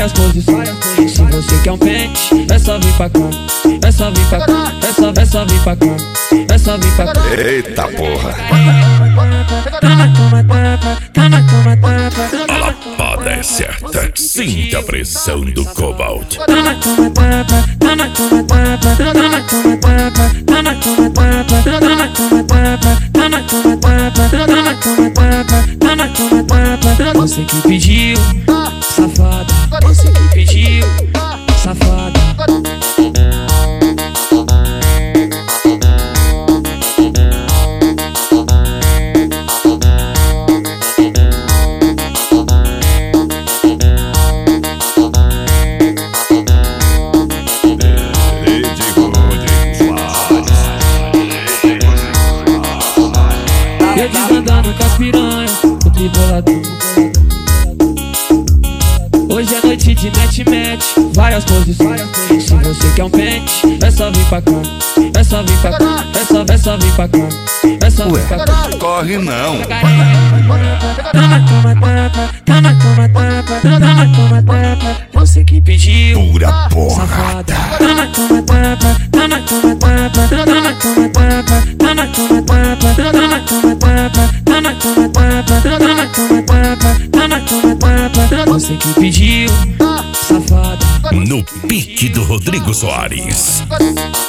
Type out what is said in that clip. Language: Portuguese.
várias posições. Se você quer um pente, é só vir pra cá. É só vir pra cá, é só vir pra cá. É só vir pra cá. Eita porra! A lapada é certa, sinta a pressão do Cobalt. Você que pediu, safada. Você que pediu, safada. Eu desandando com as piranhas, o tribolador. Hoje é noite de match, várias posições. Se você quer um pente, é só vir pra cá. É só vir pra cá, é só vir pra cá. É só vir pra cá. Corre não! Você que pediu, Pura safada. Você que pediu, safada. No pique do Rodrigo Soares.